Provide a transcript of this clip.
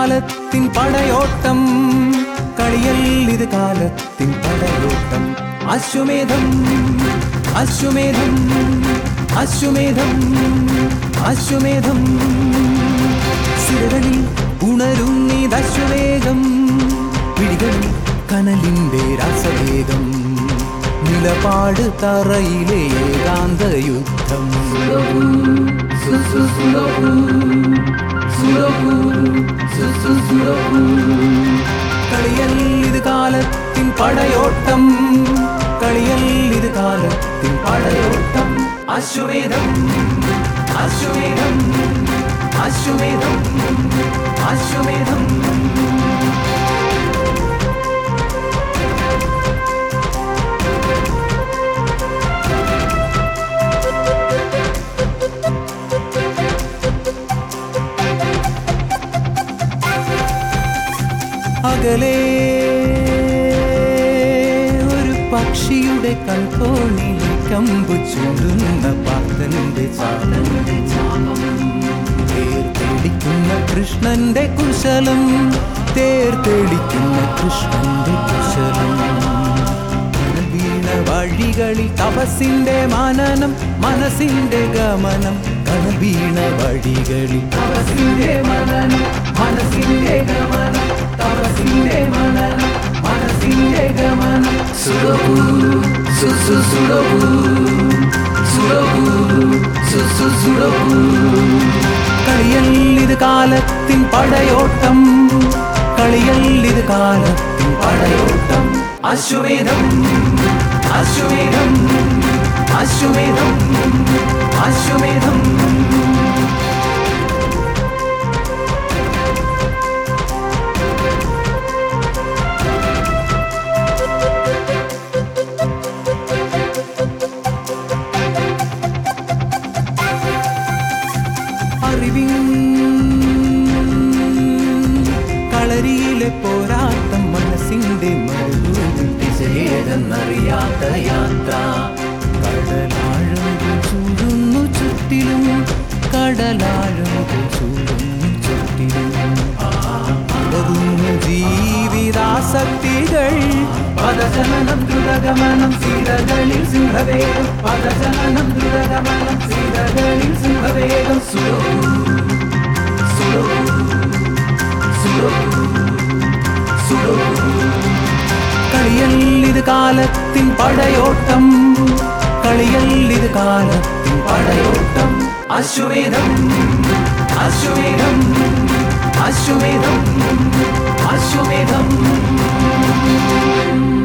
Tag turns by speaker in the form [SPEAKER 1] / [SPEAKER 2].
[SPEAKER 1] കാലത്തിൻ പടയോട്ടം, കളിയല്ലിത് കാലത്തിൻ പടയോട്ടം. അശ്വമേധം അശ്വമേധം അശ്വമേധം അശ്വമേധം. സിരകളിൽ ഉണരുന്നീതശ്വവേഗം, പിടികളിൽ കനലിന്റെ രാസവേഗം. നിലപാട് തറയിലെ ഏകാന്ത യുദ്ധം. കളിയല്ലിത് കാലത്തിൻ പടയോട്ടം, കളിയല്ലിത് കാലത്തിൻ പടയോട്ടം. അശ്വമേധം അശ്വമേധം അശ്വമേധം അശ്വമേധം. അകലെ ഒരു പക്ഷിയുടെ കൺകോണിൽ കമ്പു ചൂടുന്ന പാത്തന്റെ ചാലന്റെ ചാപം. തേർത്തെളിക്കുന്ന കൃഷ്ണന്റെ കുശലം, തേർത്തെളിക്കുന്ന കൃഷ്ണന്റെ കുശലം. വീണ വഴികളിൽ തപസ്സിന്റെ മനനം, മനസ്സിന്റെ ഗമനം. വീണ വഴികളിൽ തപസ്സിന്റെ മനനം, മനസ്സിന്റെ ഗമനം. തപസ്സിന്റെ മനനം, മനസ്സിന്റെ ഗമനം. സുരഭൂ സുസു സുരഭൂ സുരഭൂ സുസു സുരഭൂ. കളിയല്ലിത് കാലത്തിൻ പടയോട്ടം, കളിയല്ലിത് കാലത്തിൻ പടയോട്ടം. അശ്വമേധം അശ്വമേധം അശ്വമേധം അശ്വമേധം. കളരിയിലെ പോരാട്ടം, മനസ്സിന്റെ മരുന്നറിയാത്ത യാത്ര. കടലാഴങ്ങൾ ചൂടുന്നു ചുറ്റിലും, കടലാഴങ്ങൾ ചൂടുന്നു ചുറ്റിലും. ജീവിതാസക്തികൾ, പദചലനം ദ്രുതഗമനം സീതകളിൽ സിംഹവേഗം. പദചലനം ദ്രുതഗമനം സീതകളിൽ സിംഹവേഗം. കളിയല്ലിത് കാലത്തിൻ പടയോട്ടം, കളിയല്ലിത് കാലത്തിൻ പടയോട്ടം. അശ്വമേധം അശ്വമേധം അശ്വമേധം അശ്വമേധം.